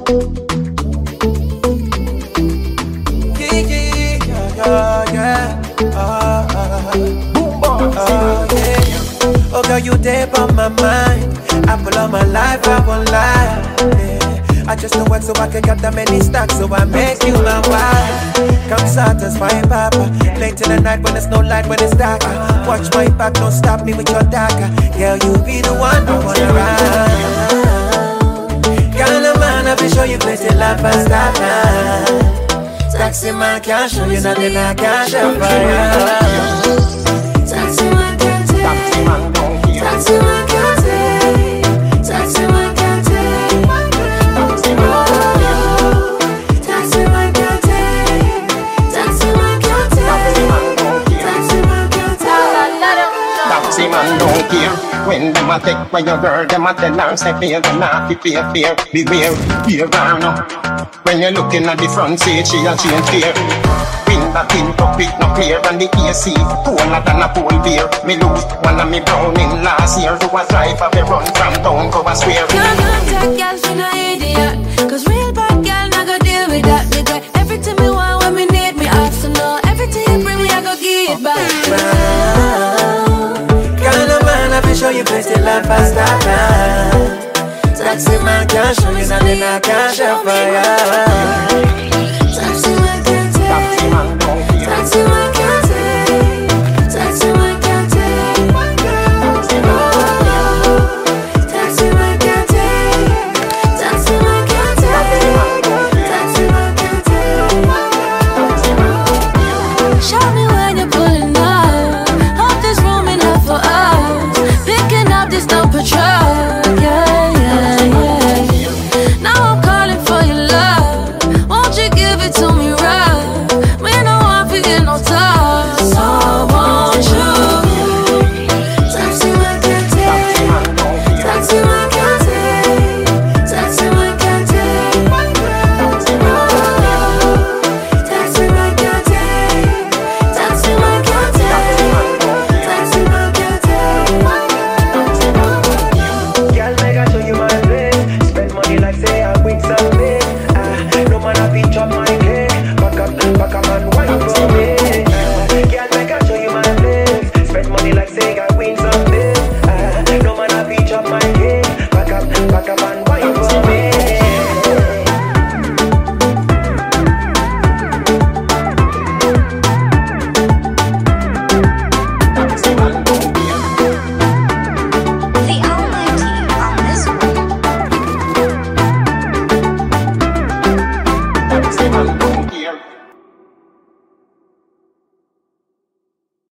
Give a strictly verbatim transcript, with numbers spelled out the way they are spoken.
Yeah, yeah, yeah, yeah. Uh, uh, uh, yeah. Oh girl, you deep on my mind. Apple of my life, I won't lie. Yeah. I just know what so I can get that many stacks, so I make you my wife. Come satisfy, papa. Late in the night when there's no light, when it's darker. Watch my back, don't stop me with your dagger. Girl, you be the one I wanna ride. Kind of man, I be show you plenty life and stop now. Taxi man can't show you nothing I can't show for you. Taxi man can't take. Taxi man don't care. Taxi man can't take. Taxi man can't take. Taxi man Taxi man can't take. Taxi man can't take. Taxi man can't take. Taxi man don't care. When them a take by your girl, them a tell her say fear, them not be fear, fear. Beware, fear her no. When you're looking at the front seat, she a change fear. Window tint up, it no clear, and the A C colder than a pole beer. Me lose one of me browning last year to a drive of a run from town go a swear. Can't contact girl, she no idiot. Cause real bad girl not go deal with that. Me get everything me want when me need me have to know. Everything you bring me, I go give it back. Kind of man, I be show you plenty life and stop now. Taxi man can't show you nothing I can't show for you. Taxi man can't take. Taxi man don't care. Taxi man can't take. Taxi man can't take. Taxi man Taxi man can't take. Taxi man can't take. Taxi man can't take. Show me when you're pulling up. Hold this room enough for us. Picking up this no patrol. Yeah, yeah, yeah. Now I'm calling for your love. Won't you give it to me right? We know I'm feeling no time. So won't you? Taxi man can't take. Taxi man can't take. Taxi man can't take. Taxi man can't take. Taxi man can't take. Taxi man can't take. Girl, make I show you my place. Spend money like say I win something. Ah, no man I beat up my cake. Back up, back up and wine for me. Ah, girl, make I show you my place. Spend money like say I win something. Ah, no man I beat up my cake. Back up, back up and wine for me. Taxi man don't care. The Almighty on this one. Taxi man don't care.